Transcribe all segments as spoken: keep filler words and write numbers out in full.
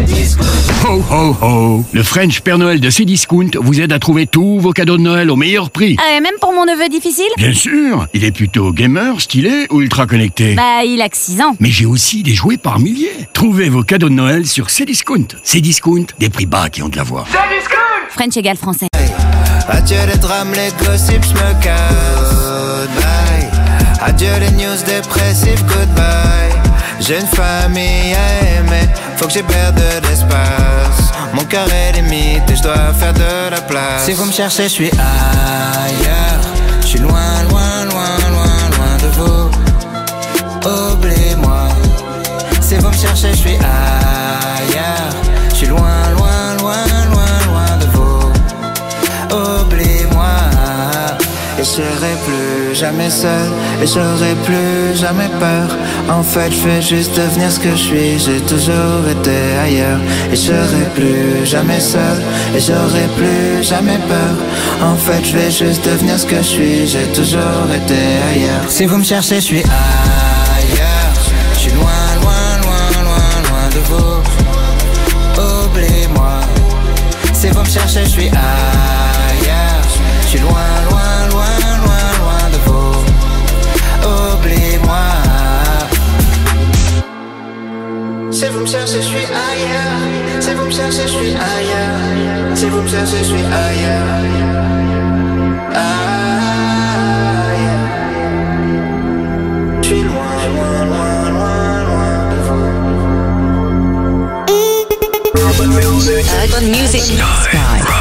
Cdiscount. Ho ho ho! Le French Père Noël de Cdiscount vous aide à trouver tous vos cadeaux de Noël au meilleur prix. Ah, et même pour mon neveu difficile? Bien sûr! Il est plutôt gamer, stylé ou ultra connecté? Bah, il a que six ans. Mais j'ai aussi des jouets par milliers. Trouvez vos cadeaux de Noël sur Cdiscount. Cdiscount, des prix bas qui ont de la voix. Cdiscount. French égale français. Adieu les drames, les gossips, j'me casse. Goodbye. Adieu les news dépressives, goodbye. J'ai une famille à aimer, faut que j'ai perde de l'espace. Mon cœur est limite et je dois faire de la place. Si vous me cherchez, je suis ailleurs. Je suis loin, loin, loin, loin, loin de vous. Oubliez-moi. Si vous me cherchez, je suis ailleurs. Je suis loin, loin, loin, loin, loin de vous. Oubliez-moi. Et je serai plus jamais seul. Et j'aurai plus jamais peur. En fait je vais juste devenir ce que je suis. J'ai toujours été ailleurs. Et je serai plus jamais seul. Et j'aurai plus jamais peur. En fait je vais juste devenir ce que je suis. J'ai toujours été ailleurs. Si vous me cherchez je suis ailleurs. Je suis loin, loin, loin, loin, loin de vous. Oubliez-moi. Si vous me cherchez je suis ailleurs. Je suis loin, loin, loin, loin, loin de vous. Oubliez-moi. Si vous me cherchez, je suis ailleurs. Si vous me cherchez, je suis ailleurs. Si vous me cherchez, je suis ailleurs. Ailleurs. Je suis loin, loin, loin, loin, loin de vous. Urban Music. Urban Music. Sky.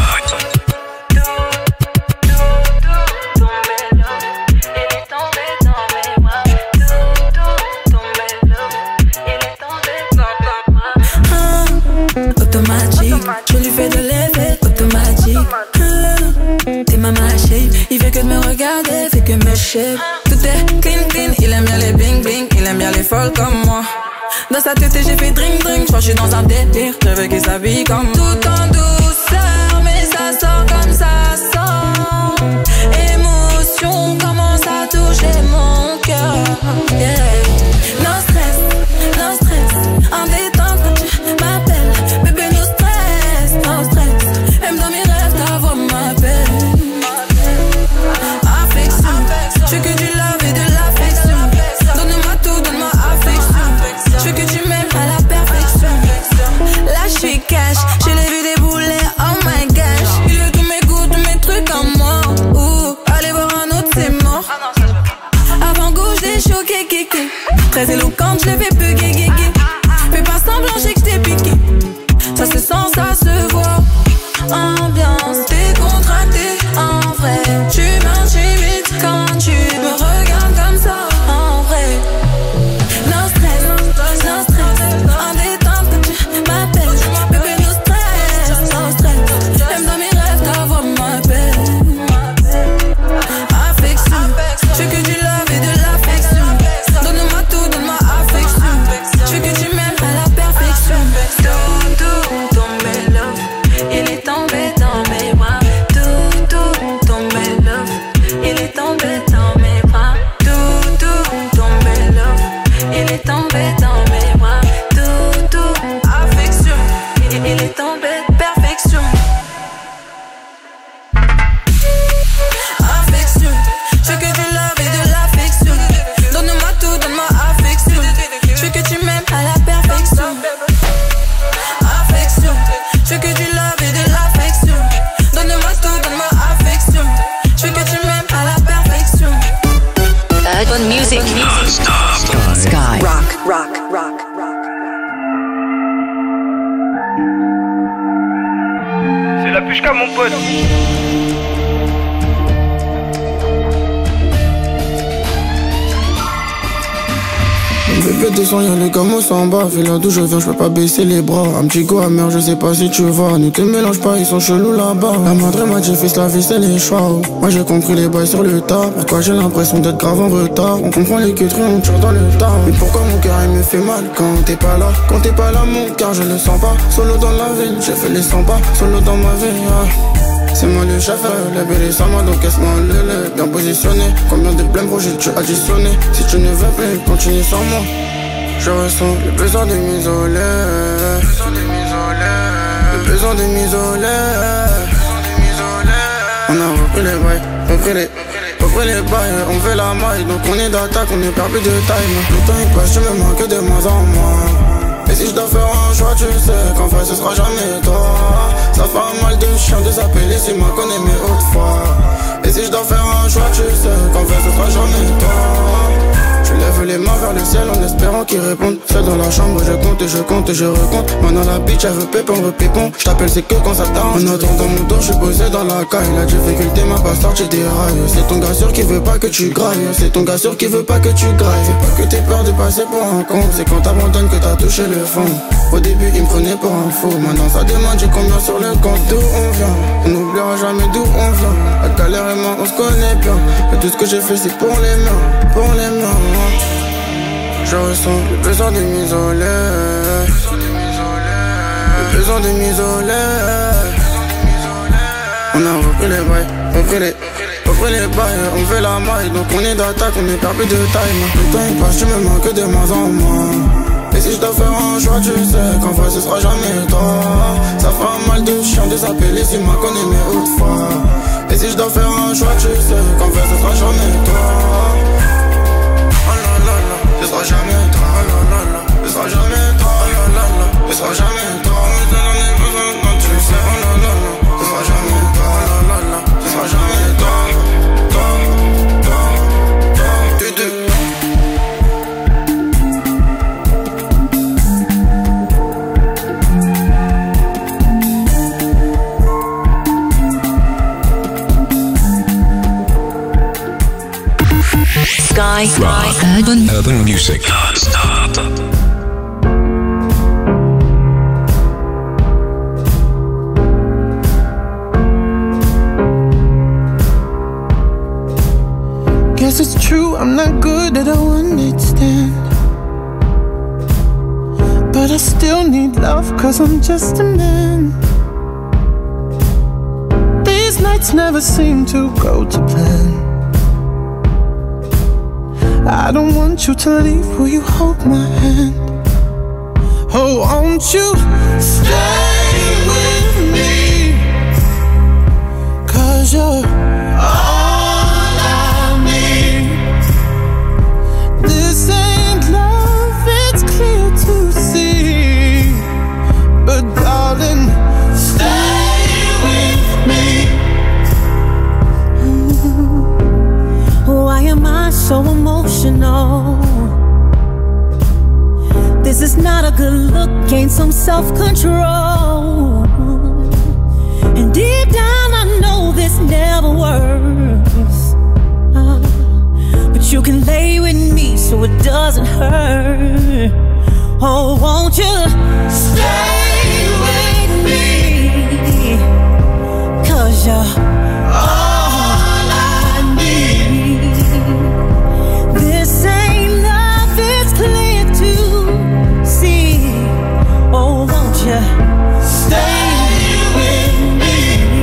Je lui fais de l'effet automatique. Mmh. T'es ma machine. Il fait que de me regarder, fait que me shape. Tout est clean clean. Il aime bien les bling bling. Il aime bien les folles comme moi. Dans sa tête j'ai fait drink drink. J'crois que j'suis dans un délire. Je veux qu'il s'habille comme tout en douceur. Mais ça sort comme ça sort. Émotion commence à toucher mon cœur. Yeah. Non stress, non stress. En détente quand tu m'appelles. Bébé no stress, no stress. Même dans mes rêves ta voix m'appelle. Affection, je veux que du love et de l'affection. Donne-moi tout, donne-moi affection. Je veux que tu m'aimes à la perfection. Là je suis cash, je l'ai vu débouler, oh my gosh. Il veut tous mes goûts, tous mes trucs en moi. Ouh, allez voir un autre c'est mort. Avant gauche des choqués, kéké. Très éloquente, je le fais plus gay, gay, gay. Fais pas semblant, j'ai que je t'ai piqué. Ça se sent, ça se voit. Ambiance décontractée, en vrai. Tu m'intimides quand tu me regardes comme ça, en vrai. No stress, no stress. En détente quand tu m'appelles. Bébé no stress, no stress. Même dans mes rêves ta voix m'appelle. Affection, je veux que du love et de l'affection. Donne-moi tout, donne-moi affection. Je veux que tu m'aimes à la perfection. Tout, tout, tombé love. Il est tombé dans mes bras. Tout, tout, tombé love. Il est tombé dans mes bras. Tout, tout, tombé love. Il est tombé dans mes bras. Tout, tout, affection. Il, il est tombé perfection. Affection, je veux que du love et de l'affection. Donne-moi tout, donne-moi affection. Je veux que tu m'aimes à la perfection. Affection, je veux que du love et de l'affection. Donne-moi tout, donne-moi affection. Je veux que tu m'aimes à la perfection. Urban Music. Sky. Rock, rock, rock, rock. C'est la pushka mon pote. Bébé descend, y'a les gamos en bas. Fais là d'où je viens, je peux pas baisser les bras. Un petit go amer, je sais pas si tu vois. Ne te mélange pas, ils sont chelous là-bas. La madre m'a dit fils, la vie c'est les choix. Moi j'ai compris les bails sur le tas. Pourquoi j'ai l'impression d'être grave en retard. On comprend les queuteries, on tire dans le tas. Mais pourquoi mon cœur il me fait mal quand t'es pas là. Quand t'es pas là mon cœur je le sens pas. Solo dans la ville, j'ai fait les cent pas. Solo dans ma vie, ah. C'est moi le chef, la belle est sans moi, donc casse-moi le lait. Bien positionné, combien de blèmes projets tu additionné. Si tu ne veux plus, continue sans moi. Je ressens le besoin de m'isoler. de m'isoler. On a repris les bails, repris les, repris les bails. On fait la maille, donc on est d'attaque, on est perdu de taille. Le temps il passe, je me manque de moins en moins. Et si je dois faire un choix, tu sais qu'en fait ce sera jamais toi. Ça fait mal de chien de s'appeler si moi connais mes hautes fois. Et si je dois faire un choix, tu sais qu'en fait ce sera jamais toi. Je lève les mains vers le ciel en espérant qu'ils répondent. Seul dans la chambre, je compte et je compte et je recompte. Maintenant la bitch, elle veut pépon, veut pépon. Je t'appelle, c'est que quand ça t'arrange. En attendant mon tour, je suis posé dans la caille. La difficulté m'a pas sorti des rails. C'est ton gars sûr qui veut pas que tu grailles. C'est ton gars sûr qui veut pas que tu grailles. C'est pas que t'aies peur de passer pour un con. C'est quand t'abandonnes que t'as touché le fond. Au début, il me prenait pour un fou. Maintenant ça demande, j'ai combien sur le compte. D'où on vient, on n'oubliera jamais d'où on vient. La galère et moi, on se connaît bien. Et tout ce que j'ai fait, c'est pour les mains, pour les mains. Je ressens le besoin de m'isoler. Le besoin de m'isoler. On a repris les bails, repris les, repris les bails. On fait la maille, donc on est d'attaque, on est perdu de taille. Le temps il passe, je me manque de moins en moins. Et si je dois faire un choix, tu sais qu'en fait ce sera jamais toi. Ça fait mal de chien de s'appeler si moi connais mes hautes fois. Et si je dois faire un choix, tu sais qu'en fait ce sera jamais toi. Ce sera jamais toi, la la la. Ce sera jamais toi, la la la. Ce sera jamais toi, mais t'en as besoin quand tu sais, oh la la la. Ce sera jamais toi, la la la. Ce sera jamais toi, toi, toi, toi, tu deux. Sky, Rock. Urban, Urban music. Non-stop. Guess it's true, I'm not good at a one-night stand. But I still need love, cause I'm just a man. These nights never seem to go to plan. I don't want you to leave, will you hold my hand? Oh, won't you stay with me? Cause you're all I need. This ain't love, it's clear to see. But darling, stay with me. Why am I so emotional? This is not a good look, gain some self-control. And deep down I know this never works. uh, But you can lay with me so it doesn't hurt. Oh, won't you stay with me? Cause you're all I need. This ain't love, it's clear to see. Oh, won't you stay with me?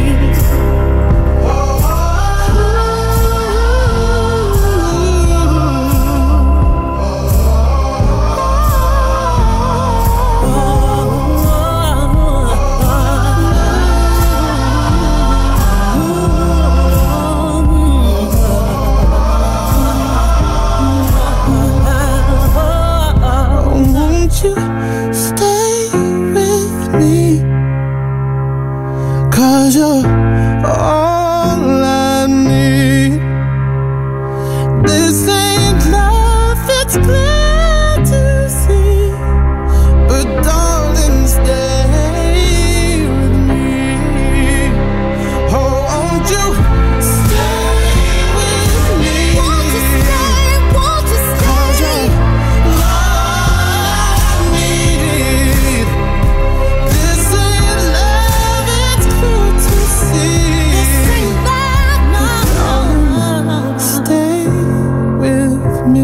Won't you stay with me? Cause you're all I need. This ain't love, it's clear to see. But darling, stay with me. Oh, won't you stay with me? Won't you stay? Won't you stay? Cause you're all I need. This ain't love, it's clear to see. This ain't love, no. Stay with me.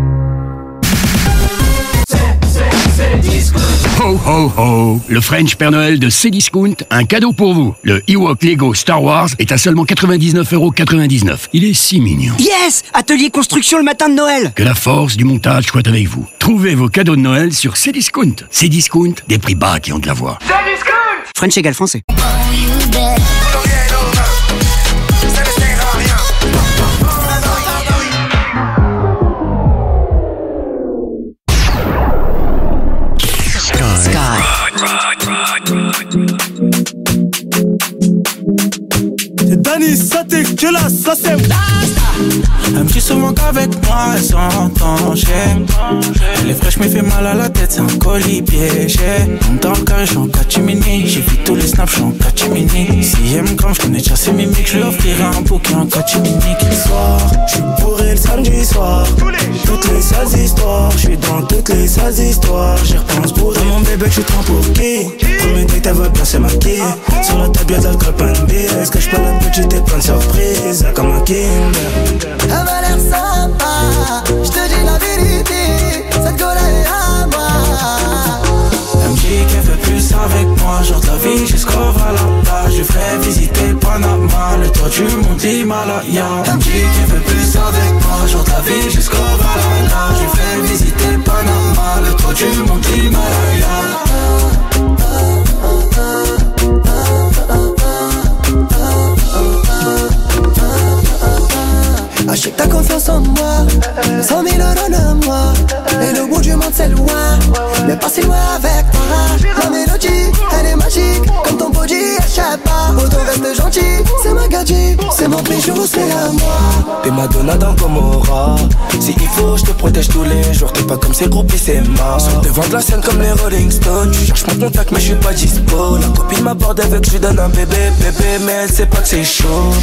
Ho ho ho! Le French Père Noël de Cdiscount, un cadeau pour vous. Le Ewok Lego Star Wars est à seulement quatre-vingt-dix-neuf euros quatre-vingt-dix-neuf. Il est si mignon. Yes! Atelier construction le matin de Noël. Que la force du montage soit avec vous. Trouvez vos cadeaux de Noël sur Cdiscount. Cdiscount, des prix bas qui ont de la voix. Cdiscount! French égale français. C'est Dani, ça t'es que là, ça c'est. Elle me dit souvent qu'avec moi elle s'entend chez. Elle est fraîche mais fait mal à la tête, c'est un colis piégé. Dans le carré, j'suis en catimini. J'ai vu tous les snaps, j'suis en catimini. Si elle me grave, j'connais déjà ses mimiques. J'lui offrirai un bouquet en catimini. Ce soir, j'suis bourré le samedi soir. Toutes les sales histoires, j'suis dans toutes les sales histoires. J'y repense pour mon bébé, j'suis trop pour qui. Premier date, elle va bien se maquiller. Sur la table, y'a d'alcool, plein de bière. Est-ce que j'peux la petite et plein de surprises comme un Kinder. Elle m'a l'air sympa, j'te dis la vérité, cette gueule est à moi. Elle me dit qu'elle veut plus avec moi, genre de la vie jusqu'au Valhalla. Je ferai visiter Panama, le toit du monde Himalaya. Elle me dit qu'elle veut plus avec moi, genre de la vie jusqu'au Valhalla. Je ferai visiter Panama, le toit du monde Himalaya. Ah, je sais que t'as confiance en moi, cent mille euros de moi. Et le bout du monde c'est loin, mais pas si loin avec toi. La mélodie, elle est magique, comme ton body, échappe pas. Autant reste gentil, c'est ma gadget, c'est mon bijou, c'est à moi. T'es Madonna dans Gomorrah. Si il faut, je te protège tous les jours. T'es pas comme ces groupies, c'est mort. Sur devant de la scène comme les Rolling Stones. Tu cherches mon contact, mais je suis pas dispo. La copine m'aborde avec, je lui donne un bébé, bébé, mais elle sait pas que c'est chaud.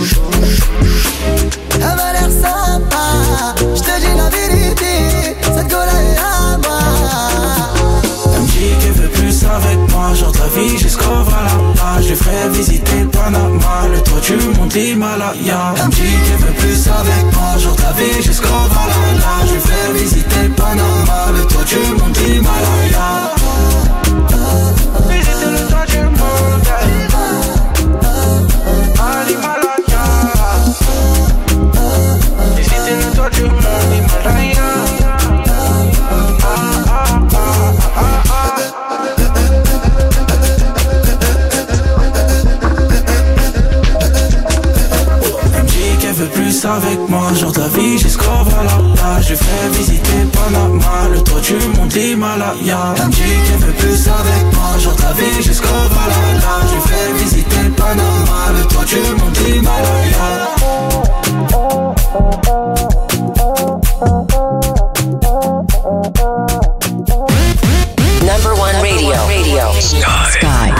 Elle m'a l'air sympa, j'te dis la vérité, cette gueule est à moi. Elle me dit qu'elle veut plus avec moi, genre de la vie jusqu'au Valhalla. Je lui ferai visiter Panama, le toit du monde Himalaya. Elle me dit qu'elle veut plus avec moi, genre de la vie jusqu'au Valhalla. Je lui ferai visiter Panama, le toit du monde Himalaya. Visiter le toit du monde Himalaya. Visiter le toit du monde Himalaya. Elle me dit qu'elle veut plus avec moi, genre de la vie jusqu'au Valhalla. Je fais visiter Panama, le toit du monde Himalaya. Elle me dit qu'elle veut plus avec moi, genre de la vie jusqu'au Valhalla. Je fais visiter Panama, le toit du monde Himalaya. Number one radio. Radio. Sky. Sky.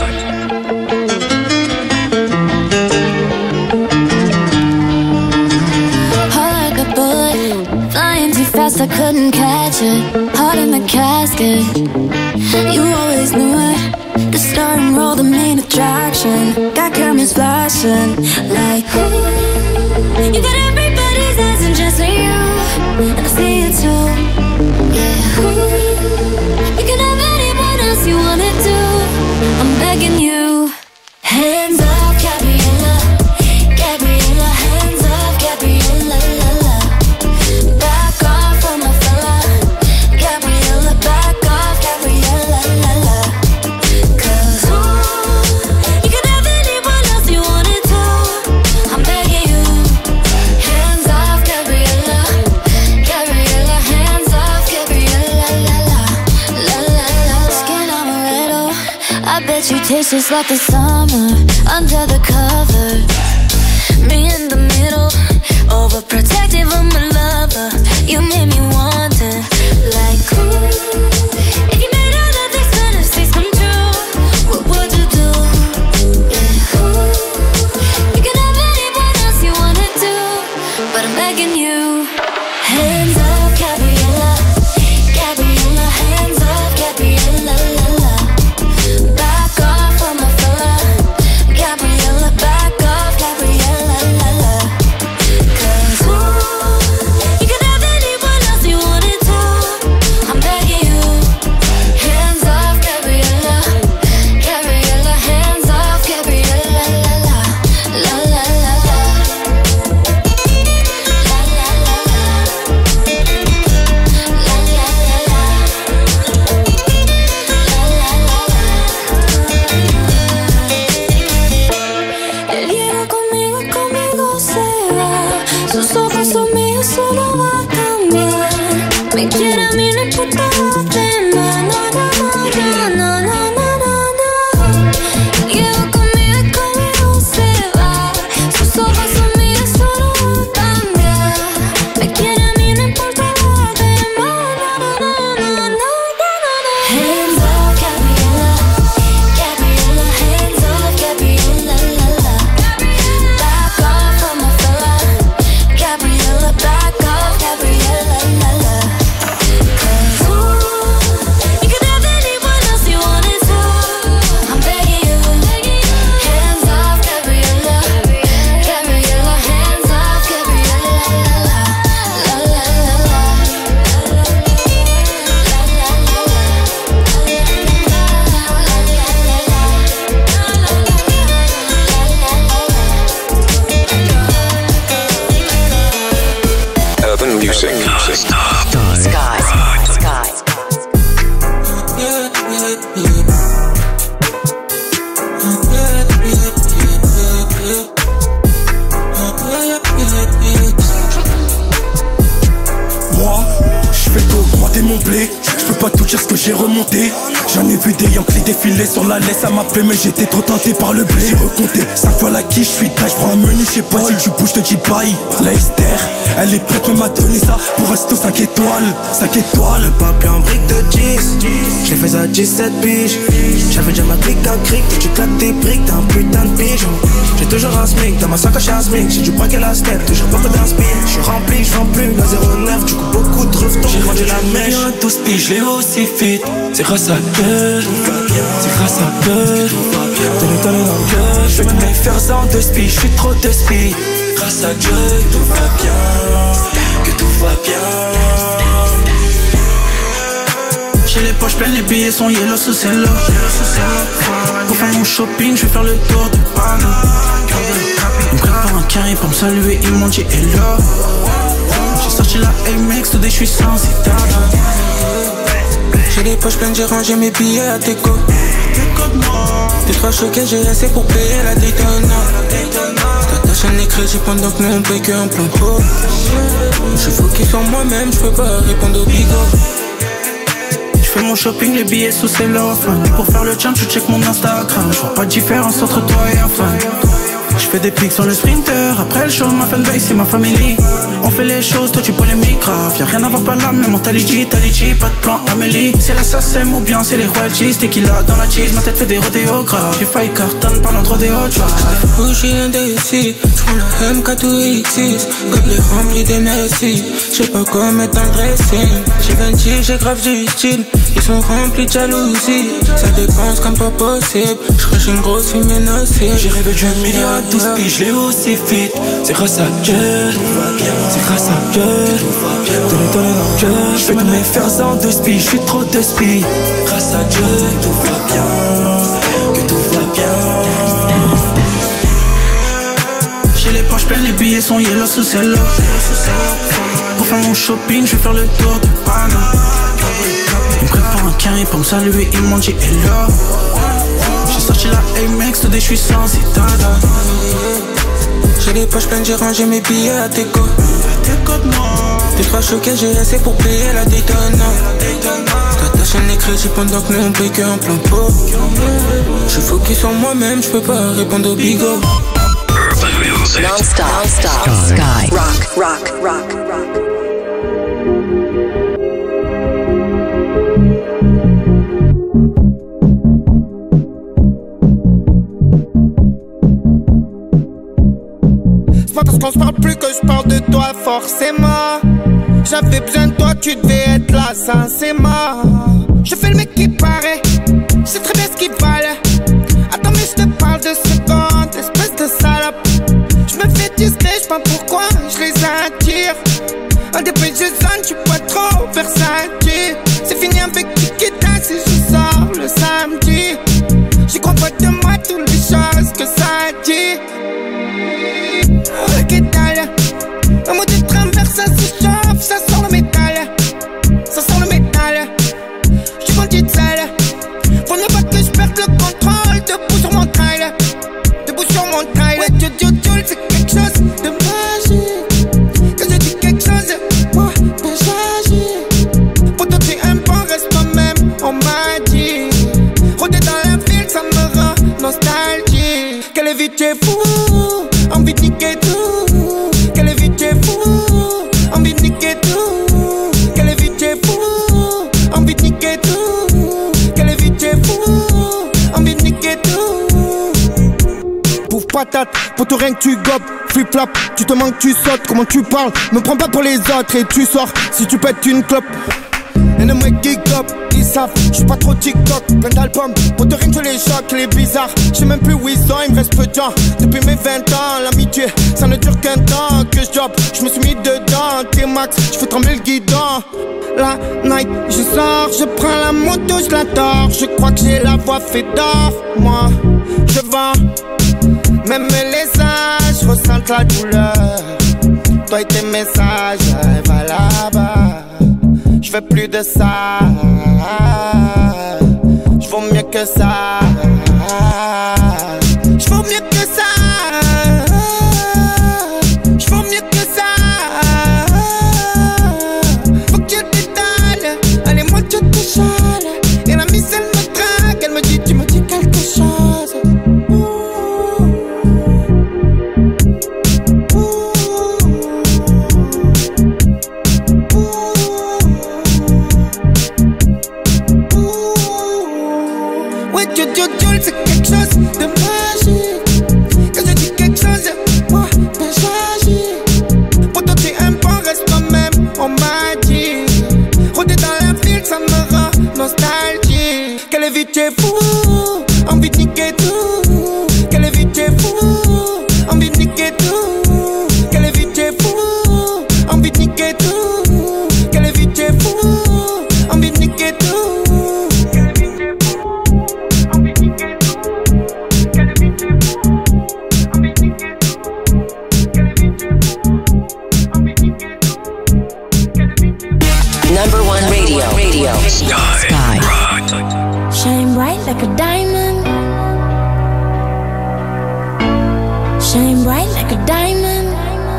Heart like a bullet, flying too fast, I couldn't catch it. Heart in the casket, you always knew it. The star and roll, the main attraction. Got cameras flashing like ooh. You got everybody's eyes and just for you, and I see it too. Yeah, ooh. You can have anyone else you wanna do. I'm begging you. Hands up, Gabriella, Gabriella. Hands up, Gabriella, la la. Back off on my fella, Gabriella. Back off, Gabriella, la la. Cause ooh, you can have anyone else you wanna do. I'm begging you. Hands off, Gabriella, Gabriella. Hands off, Gabriella, la la, la la la. Skin amaretto, I bet you taste just like the summer under the cover. Me in the middle, overprotective of my lover. You made me want it, like ooh. If you made all of these fantasies come true, what would you do? Yeah, ooh. You can have anyone else you wanna do, but I'm begging you. Hands up, Gabriella, Gabriella. Hands up, Gabriella, la la. Back off on my fella, Gabriella. Back off, Gabriella, la la. Cause ooh, you can have anyone else you want. Moi, je fais qu'augmenter mon blé. Je peux pas tout dire ce que j'ai remonté. J'en ai vu des Yankees défiler sur la laisse, ça m'a fait mais j'étais trop tenté par le blé. J'ai recompté cinq fois la quiche, je suis taille, j'prends un menu, je sais pas si tu bouges, je te dis bye. La Esther, elle est prête, même à donner ça pour rester aux cinq étoiles, cinq étoiles. Le papier en brique de dix, j'ai fait ça à dix-sept piges. J'avais déjà ma clique à cric, tu claques tes briques, t'as un putain de pigeon. J'ai toujours un smic, dans ma sacoche un smic, j'ai du braquet la step, toujours beaucoup d'inspi. J'suis rempli, j'vends plus, la zéro neuf, du coup beaucoup de revetons, j'ai vendu la mèche. J'ai douze piges, je l'ai aussi fit, c'est grâce à Dieu, c'est grâce à Dieu. T'es l'étonné dans le cœur, j'fais que mes fers en deux spies, j'suis trop de spies. Grâce à Dieu, que tout va bien, que tout va bien. J'ai les poches pleines, les billets sont yellow sous cello. Pour faire mon shopping, je vais faire le tour de Paris. Ils me prennent pour un carré pour me saluer, ils m'ont dit hello. J'ai sorti la A M X, today je suis sans citadin. J'ai les poches pleines, j'ai rangé mes billets à déco. T'es trop choqué, j'ai assez pour payer la Daytona. T'attaches les crédits pendant que nous on paye qu'un plan pro. Je focus sur moi-même, je peux pas répondre au bigot. J'fais mon shopping, les billets sous cellophane. Et pour faire le champ, tu check mon Instagram. J'vois pas de différence entre toi et un fan. J'fais des pics sur le sprinter. Après le show, ma fanbase c'est ma famille. On fait les choses, toi tu prends les micros. Y'a rien à voir par là, même mentality, tality. Pas de plan Amélie. C'est la sassem ou bien c'est les royalties. Tequila dans la cheese, ma tête fait des rodéos graves. J'ai failli carton parlant trop des hot shots. Bougie indécis, j'prends la M K deux X six. Comme les remplis des Messi. J'sais pas quoi mettre dans le dressing. J'ai vingt, j'ai grave du style. Ils sont remplis de jalousie. Ça dépense comme pas possible. J'crache une grosse fumée nocive. J'ai rêvé d'un million à douze piges, je l'ai aussi fit. C'est grâce à Dieu, c'est grâce à Dieu. T'es l'étonné dans le cœur, j'fais que mes fers en deux spies, j'suis trop de spies. Grâce à Dieu, que tout va bien, que tout va bien. J'ai les poches pleines, les billets sont yellow sous cello. Pour faire mon shopping, je vais faire le tour de Paris. Ils me prennent pour un carré pour me saluer, ils m'ont dit hello. J'ai sorti la A M X, today je suis sans citadin. J'ai les poches pleines, j'ai rangé mes billets à déco. T'es trop choqué, j'ai assez pour payer la Daytona. T'attaches les crédits pendant que nous on paye qu'un plan pro. Je focus sur moi-même, je peux pas répondre au bigot. Non-stop, non-stop, Sky. Rock, rock, rock, rock. C'est pas parce qu'on se parle plus que je parle de toi forcément. J'avais besoin de toi, tu devais être là sincèrement. Je fais le mec qui paraît, je sais très bien ce qu'il valait. Attends mais je te parle de secondes, espèce de salope. Je me fais discret, je sais pas pourquoi je les attire. Un des je zone, tu pas trop versatile. C'est fini avec Tikita si je sors le samedi. J'y crois pas de moi toutes les choses que ça dit. Ok t'as un mot de travers, ça se chauffe, ça sent le métal. Ça sent le métal. J'suis vendu de sale. Faut ne pas que je perde le contrôle. Debout sur mon trail. Debout sur mon trail. Ouais, Dieu, Dieu, Dieu, c'est quelque chose de magique. Quand je dis quelque chose, moi, ben j'agis. Pour toi, t'es un bon, reste toi-même, on m'a dit. Rôder dans la ville, ça me rend nostalgique. Quelle vie t'es fou, envie de niquer tout. Quelle vie t'es fou, envie de niquer tout. Quelle vie t'es fou, envie de niquer tout. Quelle vie t'es fou, envie de niquer tout. Bouffe patate, pour tout rien que tu gobes. Flip-flop, tu te manques, tu sautes. Comment tu parles, me prends pas pour les autres. Et tu sors, si tu pètes une clope. Et le mec geek up, ils savent, j'suis pas trop TikTok. Plein d'albums, pour te rien que je les choque, les bizarres. J'sais même plus où ils sont, il me reste peu de temps. Depuis mes vingt ans, l'amitié, ça ne dure qu'un temps que je job. J'me suis mis dedans, T-Max, j'fais trembler le guidon. La night, je sors, je prends la moto, je la dors. Je crois que j'ai la voix fait d'or. Moi, je vends, même les âges ressentent la douleur. Toi et tes messages, va là-bas. Je veux plus de ça. que ça. J'vaux mieux que ça. J'vaux mieux que ça. Faut que je t'étale. Allez, moi je te chale. Et la mise elle me traque. Elle me dit, tu me dis quelque chose. C'est quelque chose de magique. Quand je dis quelque chose, moi, ben j'agis. Pour toi t'es un bon, reste toi-même, on m'a dit. Rôder dans la ville, ça me rend nostalgique. Quelle vie t'es fou, envie de niquer tout. Quelle vie t'es fou, envie de niquer tout. Quelle vie t'es fou, envie de niquer tout. Quelle vie t'es fou, envie de niquer tout. Number one radio, radio, Sky, Sky. Shine bright like a diamond. Shine bright like a diamond.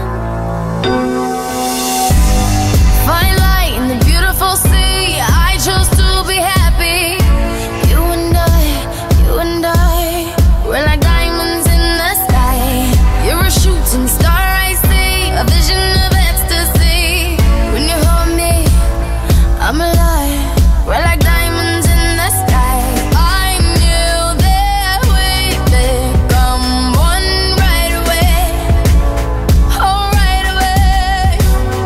Find light in the beautiful sea. I chose to be happy. You and I, you and I, we're like diamonds in the sky. You're a shooting star, I see, a vision of ecstasy. When you hold me, I'm alive, we're like diamonds in the sky. I knew that we'd become one right away. Oh, right away.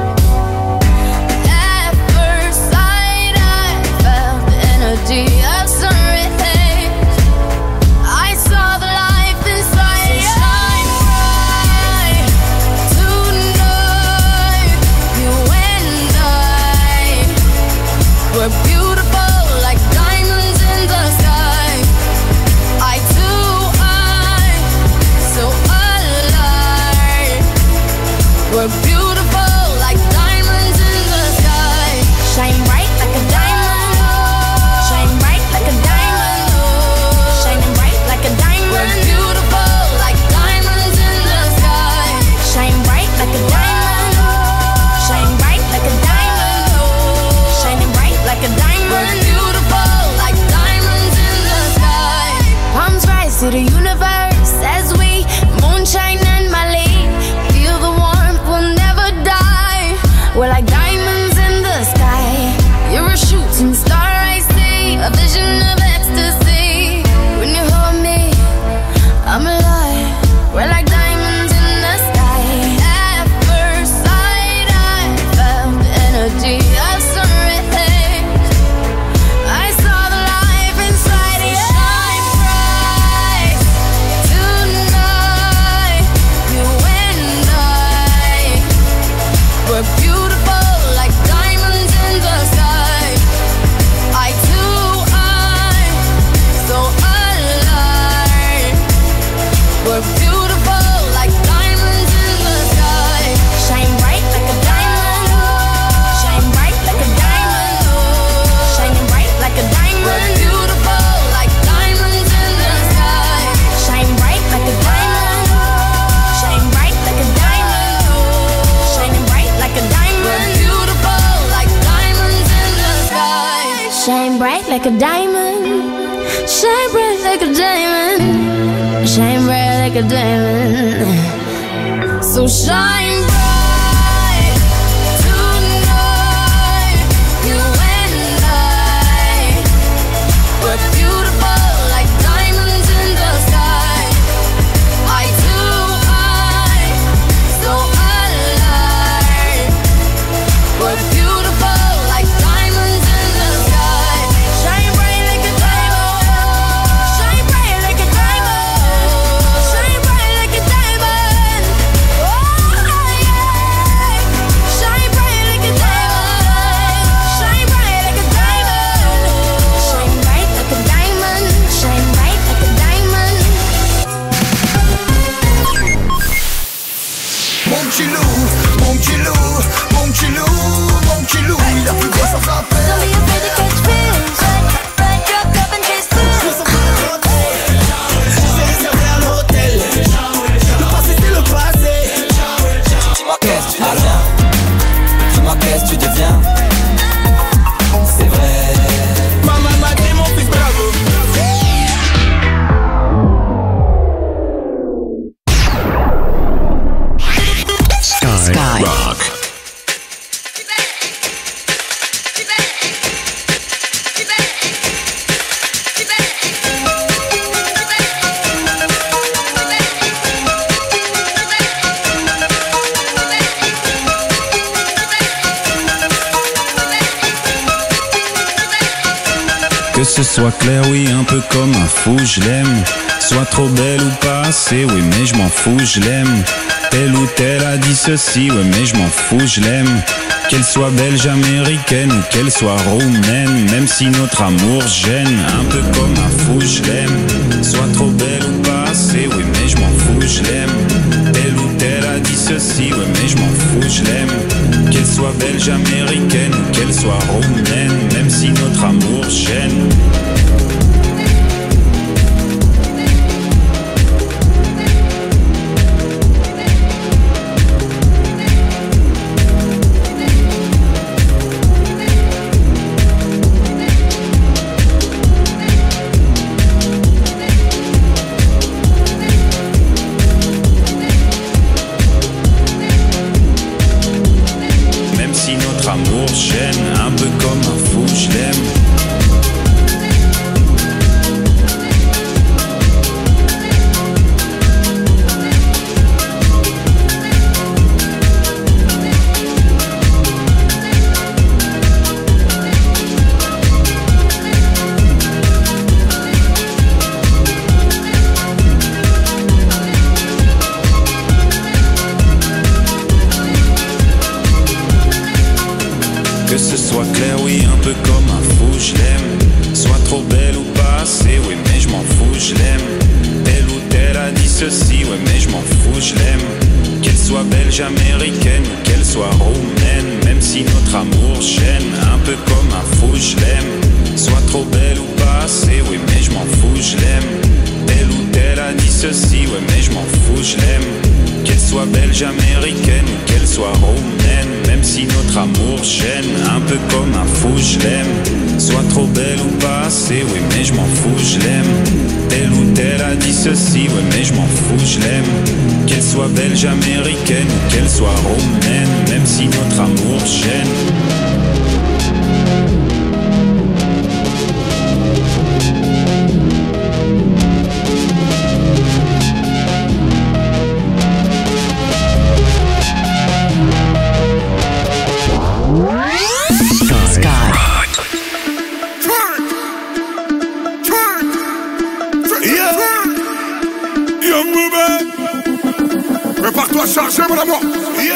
At first sight, I felt the energy of sun rays. I saw the life inside you. Shine bright tonight, you and I. We're beautiful like diamonds in the sky. I too, I so alive. We're beautiful like diamonds in the sky. Shine bright like a diamond. Shine bright like a diamond. Shining bright like a diamond. We're beautiful like diamonds in the sky. Shine bright like a diamond. Shine bright like a diamond. Shining bright like a diamond. We're beautiful like diamonds in the sky. Palms rise to the universe as we moonshine and Mali. Feel the warmth, we'll never die. We're like diamonds in the sky. You're a shooting star, I see, a vision of ecstasy. When you hold me, I'm alive. We're like diamonds in the sky. At first sight, I felt the energy of sun rays. I saw the life inside you. Shine bright tonight, you and I. We're beautiful like diamonds in the sky. I too, I so alive. We're beautiful like diamonds in the sky. Shine bright like a diamond. Shine bright like a diamond. Shining bright like a diamond. We're beautiful like diamonds in the sky. Shine bright like a diamond. Shine bright like a diamond. Shining bright like a diamond. We're beautiful like diamonds in the sky. Shine bright like a diamond. Shine bright like a diamond. Shine bright like a diamond. So shine bright tonight, you and I. We're beautiful like diamonds in the sky. I too, I so alive. We're beautiful like diamonds in the sky. Shine bright like a diamond. Shine bright like a diamond. Shine bright like a diamond. Oh yeah. Shine bright like a diamond. Shine bright like a diamond. Shine bright like a diamond. Shine bright like a diamond. Mon petit loup, mon petit loup, mon petit loup, mon petit loup, il a plus grand sans appel. Don't be afraid to catch fish. Ride, ride, drop, drop and chase fish. ce soit clair, oui, un peu comme un fou, je l'aime. Soit trop belle ou pas assez, oui, mais je m'en fous, je l'aime. Telle ou telle a dit ceci, ouais, mais je m'en fous, je l'aime. Qu'elle soit belge, américaine ou qu'elle soit roumaine, même si notre amour gêne, un peu comme un fou, je l'aime. Soit trop belle ou pas assez, oui, mais je m'en fous, je l'aime. Telle ou telle a dit ceci, ouais, mais je m'en fous, je l'aime. Qu'elle soit belge, américaine ou qu'elle soit roumaine, même si notre amour gêne. Amour gêne, un peu comme un fou, je l'aime. Que ce soit clair, oui, un peu comme un fou, je l'aime. Soit trop belle ou pas assez, oui, mais je m'en fous, je l'aime. Telle ou telle a dit ceci, ouais, mais je m'en fous, je l'aime. Qu'elle soit belge, américaine ou qu'elle soit roumaine, même si notre amour gêne, un peu comme un fou, je l'aime. Soit trop belle ou pas assez, oui, mais je m'en fous, je l'aime. Telle ou telle a dit ceci, ouais, mais je m'en fous, je l'aime. Qu'elle soit belge, américaine ou qu'elle soit roumaine, même si notre amour gêne, un peu comme un fou, je l'aime. Soit trop belle ou pas assez, oui, mais je m'en fous, je l'aime. Telle ou telle a dit ceci, ouais, mais je m'en fous, je l'aime. Qu'elle soit belge, américaine ou qu'elle soit roumaine, même si notre amour gêne. Prépare-toi à charger, mon amour. Yeah.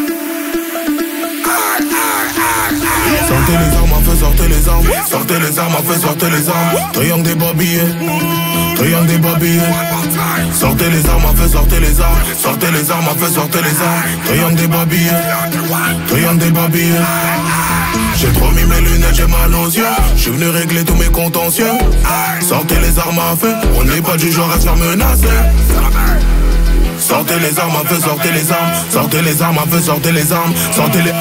Sortez les armes, en fait, sortez les armes. Sortez les armes, en fait, sortez les armes. Triangle des babillés. Triangle des babillés. Sortez les armes, en fait, sortez les armes. Sortez les armes, en fait, sortez les armes. Triangle des babillés. Triangle des babillés. J'ai trop mis mes lunettes, j'ai mal aux yeux. J'suis venu régler tous mes contentieux. Sortez les armes à feu. On n'est pas du genre à se faire menacer. Sortez les armes à feu, sortez les armes. Sortez les armes à feu, sortez les armes. Sortez les...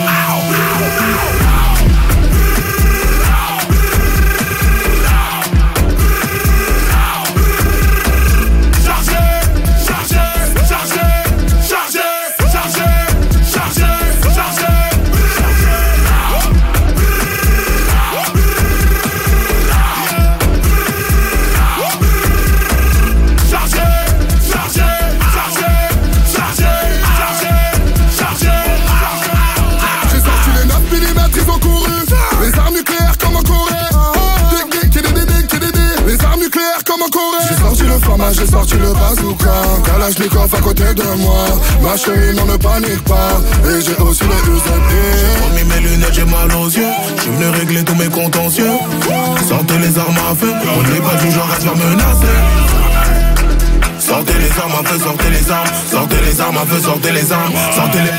J'ai sorti le bazooka, Kalachnikov à côté de moi. Ma chérie, non ne panique pas. Et j'ai aussi le U Z B. J'ai remis mes lunettes, j'ai mal aux yeux. J'suis venu régler tous mes contentieux. Sortez les armes à feu. On n'est pas du genre à se faire menacer. Sortez les armes à feu, sortez les armes. Sortez les armes à feu, sortez les armes. Sortez les...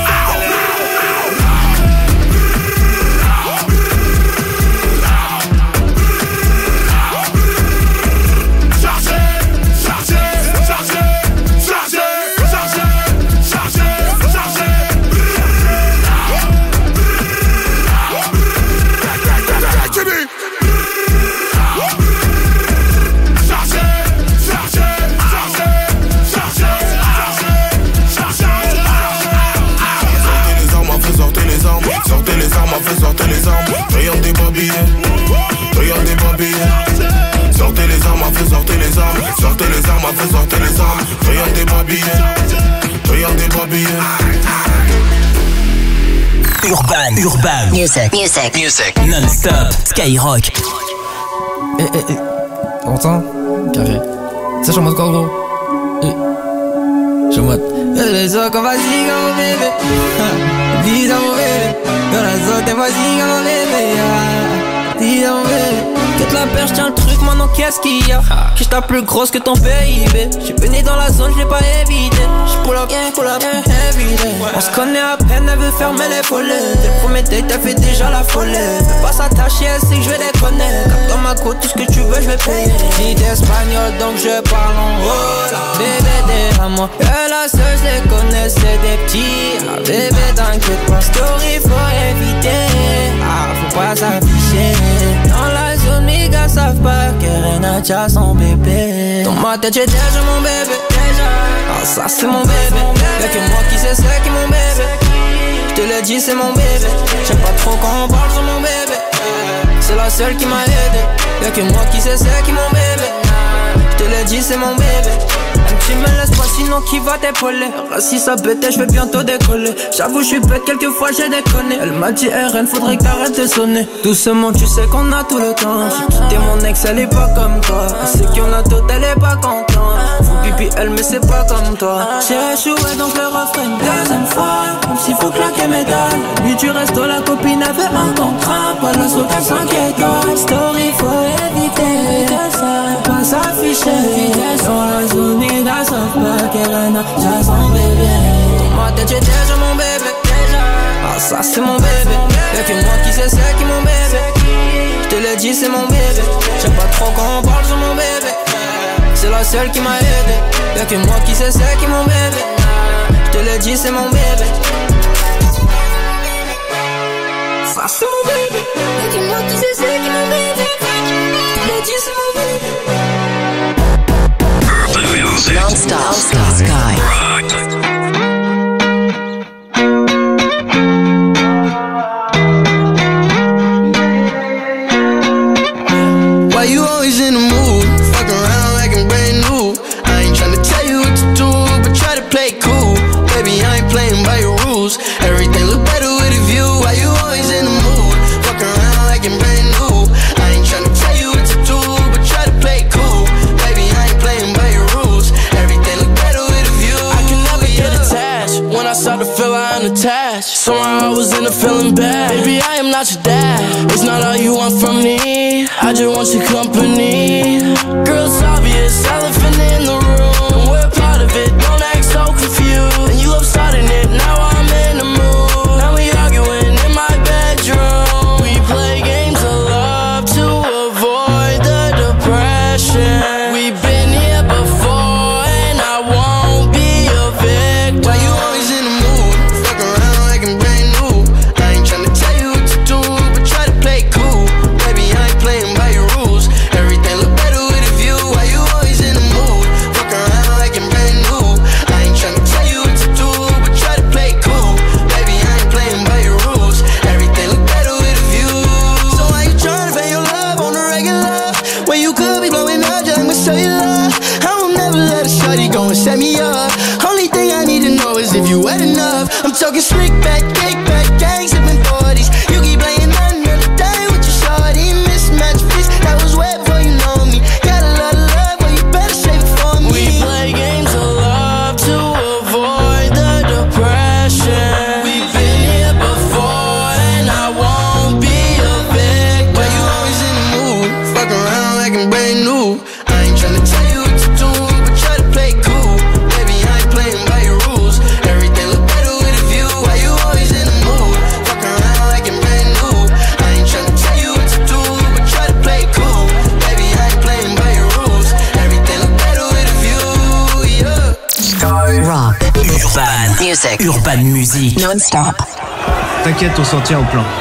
Sortez les armes, triangle des babillés. Triangle des babillés. Sortez les armes, à feu, sortez les armes. Sortez les armes, à feu, sortez les armes. Triangle des babillés. Triangle des babillés. Urban, Urban. Music, music, music. Non-stop, Skyrock. Eh, eh, eh. T'entends? Carré. Ça, je suis en mode quoi, gros? Eh. Je suis en mode. Eh, les autres, vas-y, mon bébé. Dis à mon bébé. Dans la zone, vas-y, mon bébé. Dis à mon bébé. Quitte la perche, tiens le truc, maintenant qu'est-ce qu'il y a? Qui t'a plus grosse que ton P I B. J'suis venu dans la zone, j'l'ai pas évité. J'pull up, pull up, heavy day. On se connaît à peine, elle veut fermer les volets. Dès le premier date, elle fait déjà la folie. Fais pas s'attacher, elle sait que j'vais déconner. Comme dans ma côte, tout ce que tu veux, j'vais payer. J'ai d'espagnol, donc je parle en hola. Bébé, derrière que la seule, j'les connais, c'est des petits. Ah, bébé, t'inquiète pas, story, faut éviter. Ah, faut pas s'afficher. Dans la zone, mes gars savent pas que Renacha son bébé. Dans ma tête j'ai déjà mon bébé. Ah ça c'est mon bébé. Y'a que moi qui sais c'est qui mon bébé. J'te l'ai dit c'est mon bébé. J'aime pas trop quand on parle sur mon bébé. C'est la seule qui m'a aidé. Y'a que moi qui sais c'est qui mon bébé. J'te l'ai dit c'est mon bébé. Tu me laisses pas sinon qui va t'épauler. Si ça pète je vais bientôt décoller. J'avoue je suis bête quelquefois j'ai déconné. Elle m'a dit R N faudrait que t'arrêtes de sonner. Doucement tu sais qu'on a tout le temps. J'ai quitté mon ex elle est pas comme toi. C'est qu'on a tout elle est pas contente. Faut pipi elle mais c'est pas comme toi. J'ai échoué donc le refrain une deuxième fois. Comme s'il faut claquer mes dalles. Lui tu restes la copine avait un contrat. Pas la sauce elle s'inquiète. Story faut éviter. Pas s'afficher. Dans la zone ils savent pas qu'elle a déjà son bébé. Dans ma tête j'ai déjà mon bébé. Ah ça c'est mon bébé. Y'a que moi qui sais c'est qui mon bébé. J'te l'ai dit c'est mon bébé. J'aime pas trop quand on parle sur mon bébé. C'est la seule qui m'a aidé. Y'a que moi qui sais c'est qui mon bébé. J'te l'ai dit c'est mon bébé. Ça c'est mon bébé. Y'a que moi qui sais c'est qui mon bébé. J'te l'ai dit c'est mon bébé. Non-stop, Sky. Why you always in the mood? Fuck around like I'm brand new. I ain't tryna tell you what to do, but try to play cool. Baby, I ain't playing by your rules. Everything look better with a view. Why you always in the mood? Fuck around like I'm brand new. I ain't tryna tell you what to do, but try to play cool. Baby, I ain't playing by your rules. Everything look better with a view. I can never get attached. When I start to feel I unattached, somehow I was in a feeling bad. Baby, I am not your dad. It's not all you want from me. I just want your company. Girl, it's obvious, elephant in the room. We're part of it, don't act so confused. And you love starting it, now I'm in the mood. Now we arguing in my bedroom. We play games of love to avoid the depression. We've been here before and I won't be a victim. Why you always in the mood? Fuck around like I'm brand new. I ain't tryna tell you what to do, but try to play cool. Baby, I ain't playing by your rules. Everything look better with a view. Why you always in the mood? Fuck around like I'm brand new. I ain't tryna tell you what to do, but try to play cool. Baby, I ain't playing by your rules. Everything look better with a view. So why you tryna pay your love on the regular? When you could be blowing up just with cellular. I will never let a shawty go and set me up. Only thing I need to know is if you wet enough. I'm talking slick back, kick back, gang sipping forties. You keep playing another day with your shawty. Mismatch fish, that was wet before you know me. Got a lot of love, but you better save it for me. We play games of love to avoid the depression. We've been here before and I won't be a victim. Why you always in the mood? Fuck around like I'm brand new. I ain't tryna tell you what to do, but try to play cool. Baby, I ain't playing by your rules. Everything look better with a view. Why you always in the mood? Fuck around like I'm brand new. I ain't tryna tell you what to do, but try to play cool. Baby, I ain't playing by your rules. Everything look better with a view, yeah. Rock. Urban Music. Urban Music. Non-stop. T'inquiète, on s'en tient au plan.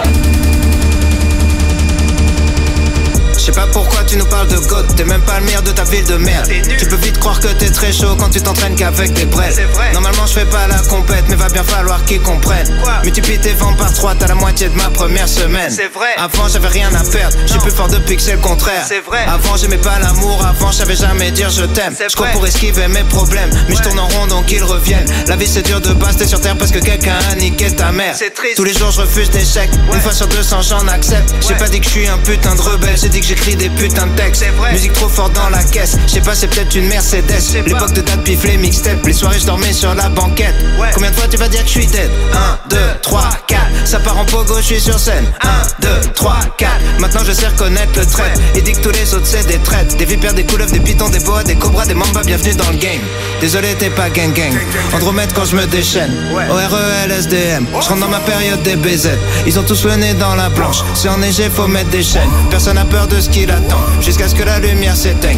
Je sais pas pourquoi tu nous parles de God. T'es même pas le meilleur de ta ville de merde. Tu peux vite croire que t'es très chaud quand tu t'entraînes qu'avec des braises. Normalement je fais pas la compète, mais va bien falloir qu'ils comprennent. Multiplie tes ventes par trois, t'as la moitié de ma première semaine. C'est vrai. Avant j'avais rien à perdre, je suis plus fort depuis que c'est le contraire. C'est vrai. Avant j'aimais pas l'amour, avant je savais jamais dire je t'aime. Je cours pour esquiver mes problèmes, mais je tourne en rond donc ils reviennent. La vie c'est dur de base, t'es sur terre parce que quelqu'un a niqué ta mère. Tous les jours je refuse d'échecs, une fois sur deux cents j'en accepte. J'ai pas dit que je suis un putain de rebelle, j'ai dit que j'ai j'écris des putains de textes. Musique trop fort dans la caisse, je sais pas, c'est peut-être une Mercedes. L'époque de date pif, les mixtapes, les soirées je dormais sur la banquette. Combien de fois tu vas dire que je suis dead? un, deux, trois, quatre, ça part en pogo, je suis sur scène. un, deux, trois, quatre, maintenant je sais reconnaître le trait. Il dit que tous les autres c'est des traites. Des vipères, des couleuvres, des pitons, des boas, des cobras, des mambas, bienvenue dans le game. Désolé t'es pas gang gang, Andromède quand je me déchaîne. O R E L S D M, je rentre dans ma période des B Z. Ils ont tous le nez dans la planche, c'est enneigé faut mettre des chaînes. Personne n'a peur de ce qu'il attend, jusqu'à ce que la lumière s'éteigne.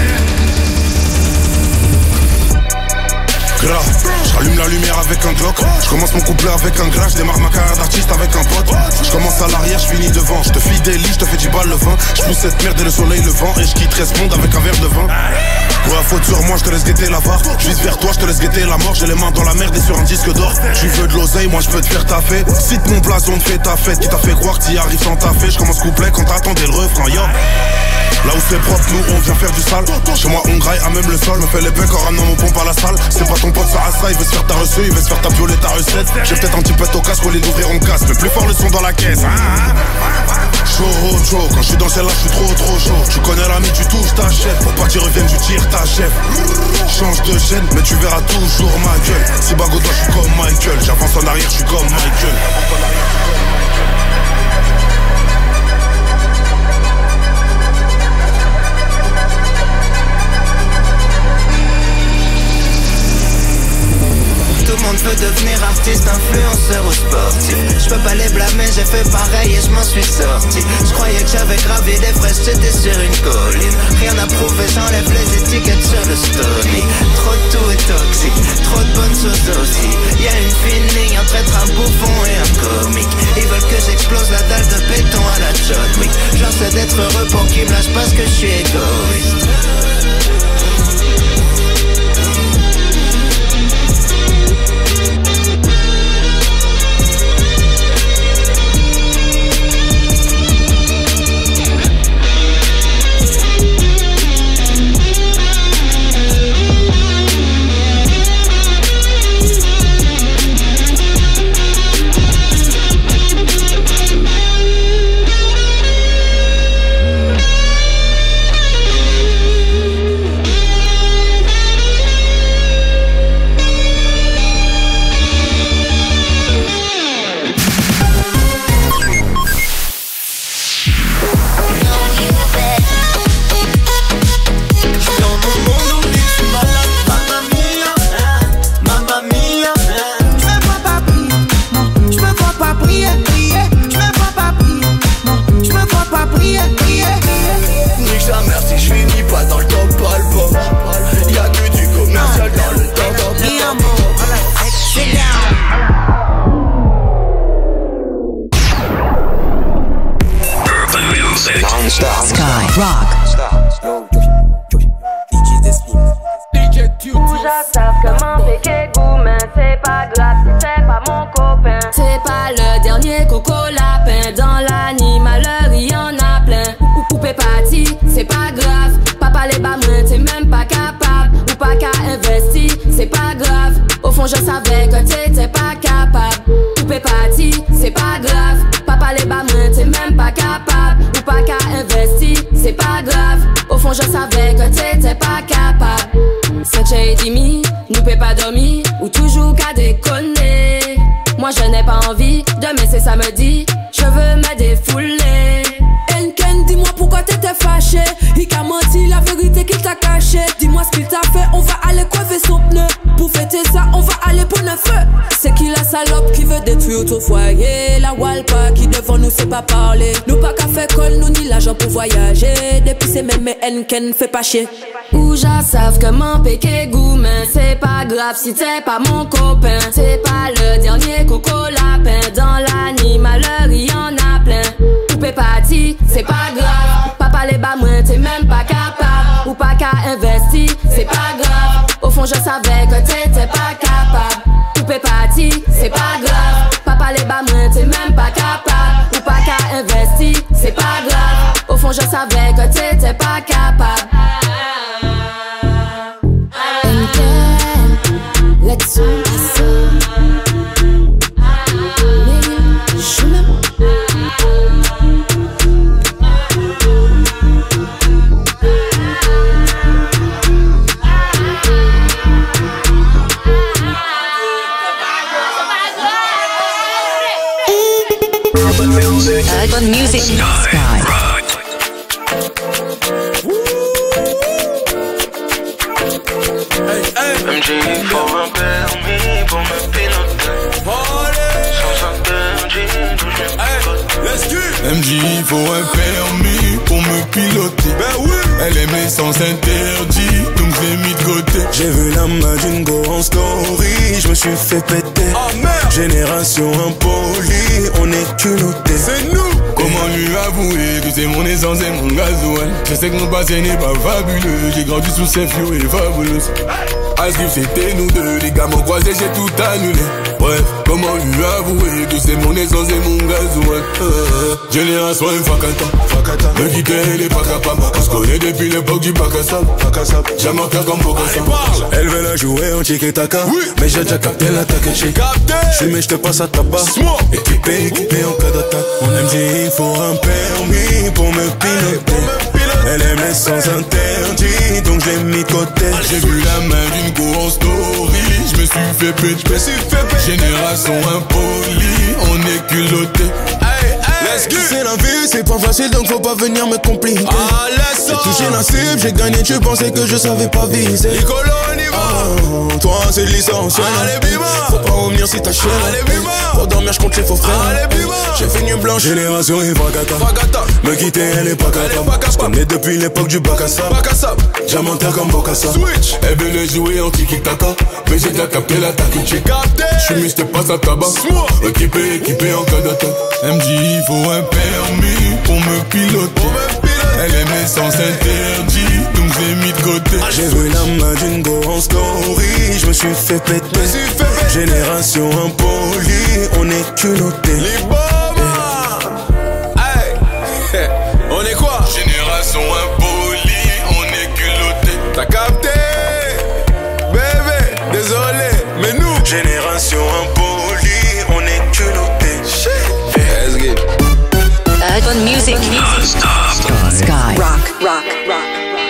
Grave, j'allume la lumière avec un Glock. Je commence mon couplet avec un gras. Je démarre ma carrière d'artiste avec un pote. Je commence à l'arrière, je finis devant. Je te file des lits, je te fais du bal le vin. Je pousse cette merde et le soleil le vent. Et je quitterai ce monde avec un verre de vin. Pour la faute sur moi, je te laisse guetter la barre. Je vise vers toi, je te laisse guetter la mort. J'ai les mains dans la merde et sur un disque d'or. Tu veux de l'oseille, moi je peux te faire taffer. Cite mon blason, te fais ta fête. Qui t'a fait croire que t'y arrives sans taffer. Je commence couplet quand t'attendais le refrain, yo. Là où c'est propre, nous on vient faire du sale. Chez moi on graille à même le sol. Me fait les becs en ramenant mon pompe à la salle. C'est pas ton pote Sarasa, il veut se faire ta reçu, il veut se faire ta violer ta recette. J'ai peut-être un petit peu au casque, au lieu d'ouvrir on casse. Mais plus fort le son dans la caisse. Chaud, chaud, quand je suis dans celle-là je suis trop trop chaud. Tu connais l'ami, tu touches ta chef. Pour pas que tu reviennes, tu tires ta chef. Change de chaîne, mais tu verras toujours ma gueule. Si bagot toi je suis comme Michael. J'avance en arrière, je suis comme Michael. Tout le monde peut devenir artiste, influenceur ou sportif. Je peux pas les blâmer, j'ai fait pareil et je m'en suis sorti. Je croyais que j'avais gravé des fraises, j'étais sur une colline. Rien à prouver, j'enlève les étiquettes sur le Stony. Trop de tout est toxique, trop de bonnes choses aussi. Y'a une fine ligne entre être un bouffon et un comique. Ils veulent que j'explose la dalle de béton à la John Wick. J'essaie d'être heureux pour qu'ils me lâchent parce que je suis égoïste. Au foyer, la walpa qui devant nous sait pas parler. Nous pas qu'à faire colle, nous ni l'argent pour voyager. Depuis c'est même mais Ken fait pas chier. Ou j'en savent comment péquer goût, mais c'est pas grave si t'es pas mon copain. C'est pas le dernier coco lapin. Dans l'animal, il y en a plein. Poupée parti, c'est pas grave. Papa les bas moins, t'es même pas capable. Ou pas qu'à investir, c'est pas grave. Au fond je savais que t'étais pas capable. Poupée parti, c'est pas grave. Papa les bas moins, t'es même pas capable. Ou pas qu'à investir, c'est pas grave. Au fond je savais que t'étais pas capable. Let's go. Urban Music Sky. M J faut un permis pour me piloter. Sans interdit, d'où je me M J faut un permis pour me piloter. Ben oui. Elle aimait sans interdit, donc j'ai mis de côté. J'ai vu la main d'une go en story, je me suis fait péter. Oh merde. Génération impolie, on est culotté. C'est nous. Comment lui avouer que c'est mon essence et mon gasoil. Je sais que mon passé n'est pas fabuleux. J'ai grandi sous ces fio et fabuleux. À ce que c'était nous deux, les gars m'ont croisé, j'ai tout annulé. Bref, comment lui avouer que c'est mon essence et mon gasoil. euh, Génération Fakata, me quitter elle est pas capable. On se connaît depuis l'époque du bac à sable. Jamaica comme Bokassa. Elle veut la jouer en tiki-taka, oui. Mais j'ai déjà capté l'attaque. J'ai capté. Je mais je te passe à tabac. Équipé, équipé en cas d'attaque. Mon M J il faut un permis pour me piloter. Elle aimait sans interdit, donc je l'ai mis de côté. J'ai vu la main d'une go en story, je me suis fait péter. Génération impolie, on est culotté. Tu sais la vie c'est pas facile donc faut pas venir me compliquer. Ah, j'ai touché la cible, j'ai gagné, tu pensais que je savais pas viser. Nicolo on y va. Oh, toi c'est licencié. Allez bima. Faut pas revenir si t'as chier. Allez bima. Pour dormir je compte les faux frères. Allez bima. J'ai fait une blanche. Génération et Fakata. Me quitter elle est pas capable. Je connais depuis l'époque du bac à sable. Jamaica comme Bokassa. Switch. Elle veut les jouer en tiki-taka, mais j'ai déjà capté l'attaque. J'ai capté. Je suis mis, j'te passe à tabac. Équipé, équipé en cas d'attaque. M J il faut un permis pour me piloter. Elle aimait sans interdit, donc j'ai mis de côté. J'ai vu la main d'une go en story, je me suis fait péter. Génération impolie, on est culotté. Hey. On est quoi? Génération impolie, on est culotté. T'as capté? Bébé, désolé, mais nous Génération impolie, on est culotté. Let's get Urban Music Sky. Sky. Rock, rock, rock.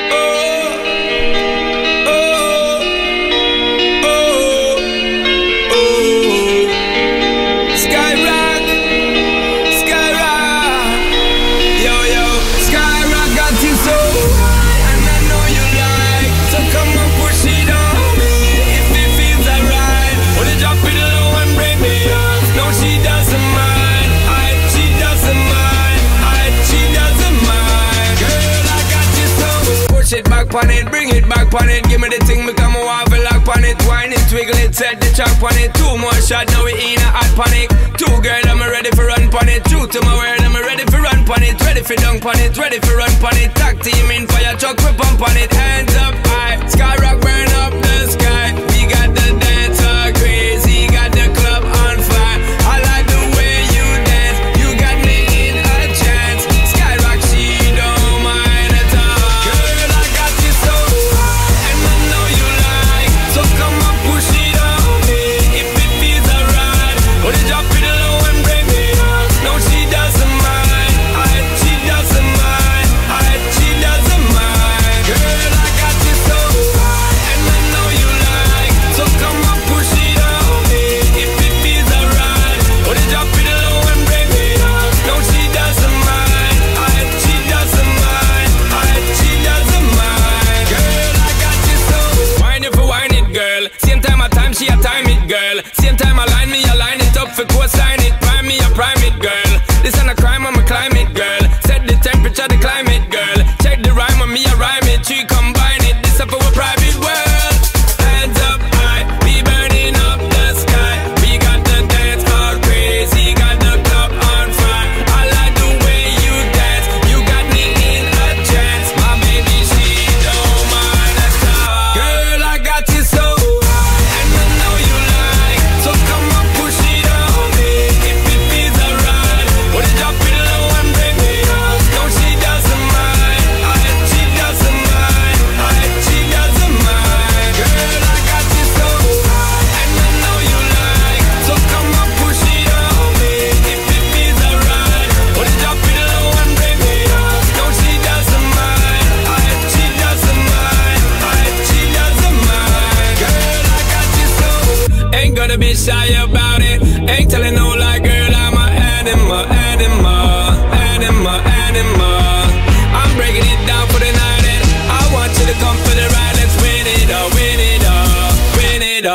Pon it, bring it back pon it. Give me the thing, me come a waffle lock pon it. Wine it, twiggle it, set the chop pon it. Two more shot, now we in a hot panic. Two girl, I'm ready for run pon it. True to my word, I'm ready for run pon it. Ready for dunk pon it, ready for run pon it. Tag team in fire truck, we pump on it. Hands up high, sky rock burn up the sky. We got the dancer crazy, got the club on fire. I like the way you dance, you got me in a chance. Sky rock, she don't mind at all. Girl, I got you so high, and I know you like. So come on, push it on me, if it feels alright. Or you drop it low and bring me up. No, she doesn't mind, I, she doesn't mind, I, she doesn't mind. Girl, I got you so high, and I know you like. So come on, push it on me, if it feels alright. Or you drop it low and bring me up. No, she doesn't mind, I, she doesn't mind, I, she doesn't mind. Girl, I got you so. Wine it for wine it, girl. Same time I time, she a time it, girl. Same time I line me, I line it up for co-sign it. Prime me, I prime it, girl. This ain't a crime, I'm a climate, girl. Set the temperature, the climate, girl. Check the rhyme on me, I rhyme it. She combine it, this up for a private world. Hands up high, we burning up the sky. We got the dance called crazy, got the club on fire. I like the way you dance, you got me in a trance. My baby, she don't mind at all. Girl, I got you so high, and I know you like. So come on, push it on me, if it feels alright. Or you drop it low and bring me up. No, she doesn't mind, I, she doesn't mind, I, she doesn't mind. Girl, I got you so high, and I know you like. So come on, push it on me, if it feels alright. Or you drop it low and bring me up. No, she doesn't mind, I, she doesn't mind, I, she doesn't mind. Girl, I got you so. Ain't gonna be shy about it. Ain't telling no lie, girl, I'm a animal, animal.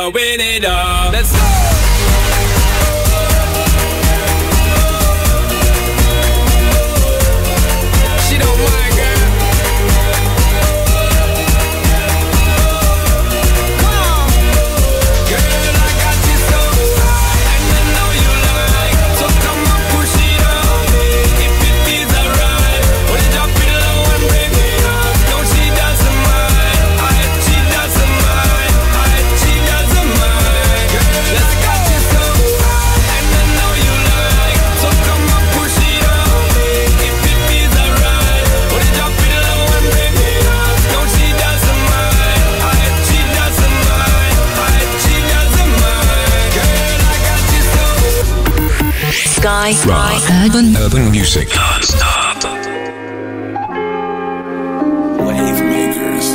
blowing it up. Let's go. She don't mind, girl. Come on, girl, I got you so high, and I know you like. So come on, push it up, if it feels alright. Well, drop it low and bring it up. No, she doesn't mind. I, she doesn't mind. I, she doesn't mind. Girl, let's got you so high, and I know you like. So come on, push it up, if it feels alright. Well, drop it low and bring it up. No, she doesn't mind. I, she doesn't mind. I, she doesn't mind. Girl, I got you so. Sky Rock. Urban Urban music. Non-stop. Wave makers.